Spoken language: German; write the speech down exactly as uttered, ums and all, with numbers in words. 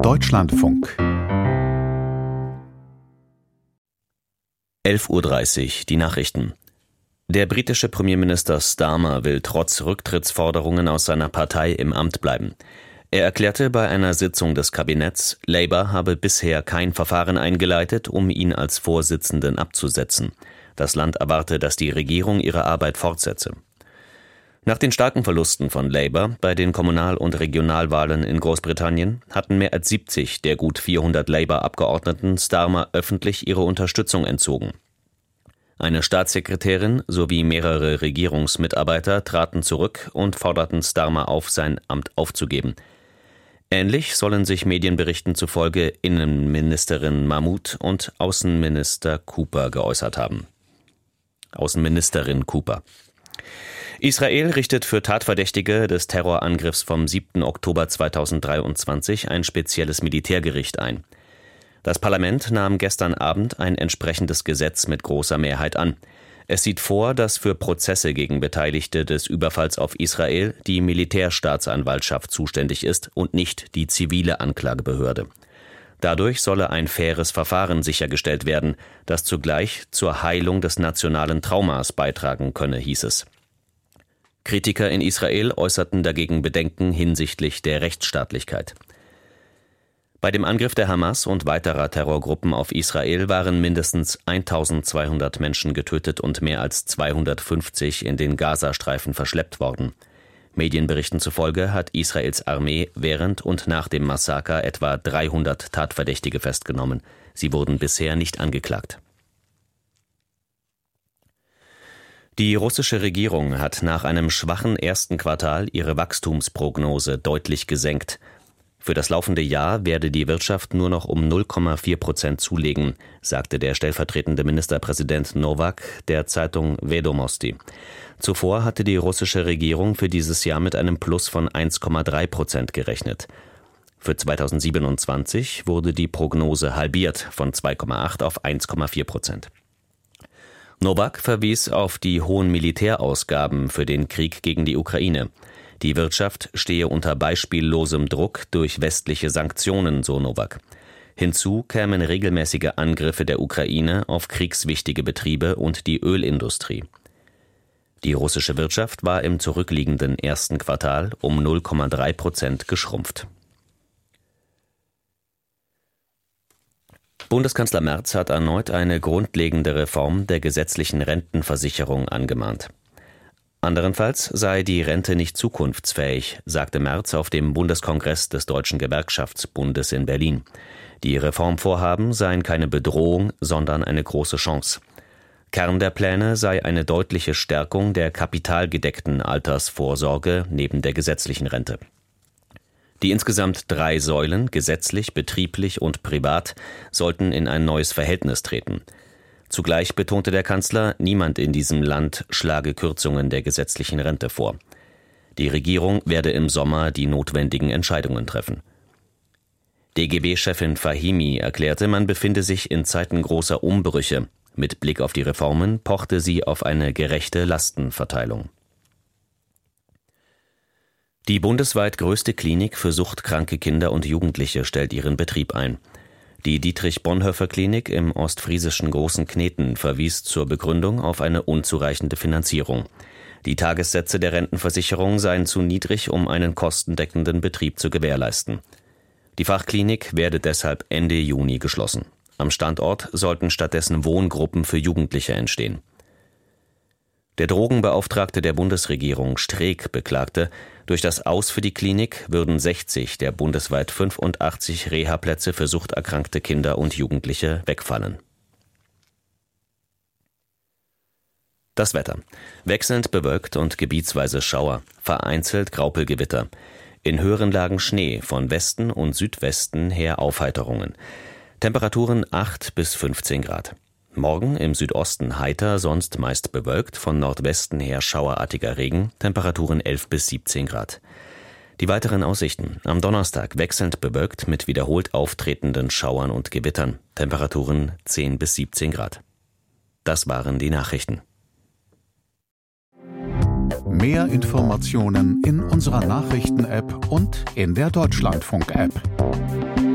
Deutschlandfunk. elf Uhr dreißig, die Nachrichten. Der britische Premierminister Starmer will trotz Rücktrittsforderungen aus seiner Partei im Amt bleiben. Er erklärte bei einer Sitzung des Kabinetts, Labour habe bisher kein Verfahren eingeleitet, um ihn als Vorsitzenden abzusetzen. Das Land erwarte, dass die Regierung ihre Arbeit fortsetze. Nach den starken Verlusten von Labour bei den Kommunal- und Regionalwahlen in Großbritannien hatten mehr als siebzig der gut vierhundert Labour-Abgeordneten Starmer öffentlich ihre Unterstützung entzogen. Eine Staatssekretärin sowie mehrere Regierungsmitarbeiter traten zurück und forderten Starmer auf, sein Amt aufzugeben. Ähnlich sollen sich Medienberichten zufolge Innenministerin Mahmood und Außenminister Cooper geäußert haben. Außenministerin Cooper. Israel richtet für Tatverdächtige des Terrorangriffs vom siebten Oktober zweitausenddreiundzwanzig ein spezielles Militärgericht ein. Das Parlament nahm gestern Abend ein entsprechendes Gesetz mit großer Mehrheit an. Es sieht vor, dass für Prozesse gegen Beteiligte des Überfalls auf Israel die Militärstaatsanwaltschaft zuständig ist und nicht die zivile Anklagebehörde. Dadurch solle ein faires Verfahren sichergestellt werden, das zugleich zur Heilung des nationalen Traumas beitragen könne, hieß es. Kritiker in Israel äußerten dagegen Bedenken hinsichtlich der Rechtsstaatlichkeit. Bei dem Angriff der Hamas und weiterer Terrorgruppen auf Israel waren mindestens eintausendzweihundert Menschen getötet und mehr als zweihundertfünfzig in den Gazastreifen verschleppt worden. Medienberichten zufolge hat Israels Armee während und nach dem Massaker etwa dreihundert Tatverdächtige festgenommen. Sie wurden bisher nicht angeklagt. Die russische Regierung hat nach einem schwachen ersten Quartal ihre Wachstumsprognose deutlich gesenkt. Für das laufende Jahr werde die Wirtschaft nur noch um null Komma vier Prozent zulegen, sagte der stellvertretende Ministerpräsident Nowak der Zeitung Vedomosti. Zuvor hatte die russische Regierung für dieses Jahr mit einem Plus von eins Komma drei Prozent gerechnet. Für zweitausendsiebenundzwanzig wurde die Prognose halbiert von zwei Komma acht auf eins Komma vier Prozent. Nowak verwies auf die hohen Militärausgaben für den Krieg gegen die Ukraine. Die Wirtschaft stehe unter beispiellosem Druck durch westliche Sanktionen, so Nowak. Hinzu kämen regelmäßige Angriffe der Ukraine auf kriegswichtige Betriebe und die Ölindustrie. Die russische Wirtschaft war im zurückliegenden ersten Quartal um null Komma drei Prozent geschrumpft. Bundeskanzler Merz hat erneut eine grundlegende Reform der gesetzlichen Rentenversicherung angemahnt. Anderenfalls sei die Rente nicht zukunftsfähig, sagte Merz auf dem Bundeskongress des Deutschen Gewerkschaftsbundes in Berlin. Die Reformvorhaben seien keine Bedrohung, sondern eine große Chance. Kern der Pläne sei eine deutliche Stärkung der kapitalgedeckten Altersvorsorge neben der gesetzlichen Rente. Die insgesamt drei Säulen, gesetzlich, betrieblich und privat, sollten in ein neues Verhältnis treten. Zugleich betonte der Kanzler, niemand in diesem Land schlage Kürzungen der gesetzlichen Rente vor. Die Regierung werde im Sommer die notwendigen Entscheidungen treffen. D G B-Chefin Fahimi erklärte, man befinde sich in Zeiten großer Umbrüche. Mit Blick auf die Reformen pochte sie auf eine gerechte Lastenverteilung. Die bundesweit größte Klinik für suchtkranke Kinder und Jugendliche stellt ihren Betrieb ein. Die Dietrich-Bonhoeffer-Klinik im ostfriesischen Großen Kneten verwies zur Begründung auf eine unzureichende Finanzierung. Die Tagessätze der Rentenversicherung seien zu niedrig, um einen kostendeckenden Betrieb zu gewährleisten. Die Fachklinik werde deshalb Ende Juni geschlossen. Am Standort sollten stattdessen Wohngruppen für Jugendliche entstehen. Der Drogenbeauftragte der Bundesregierung Streeck beklagte, durch das Aus für die Klinik würden sechzig der bundesweit fünfundachtzig Reha-Plätze für suchterkrankte Kinder und Jugendliche wegfallen. Das Wetter. Wechselnd bewölkt und gebietsweise Schauer, vereinzelt Graupelgewitter. In höheren Lagen Schnee, von Westen und Südwesten her Aufheiterungen. Temperaturen acht bis fünfzehn Grad. Morgen im Südosten heiter, sonst meist bewölkt, von Nordwesten her schauerartiger Regen, Temperaturen elf bis siebzehn Grad. Die weiteren Aussichten: am Donnerstag wechselnd bewölkt mit wiederholt auftretenden Schauern und Gewittern, Temperaturen zehn bis siebzehn Grad. Das waren die Nachrichten. Mehr Informationen in unserer Nachrichten-App und in der Deutschlandfunk-App.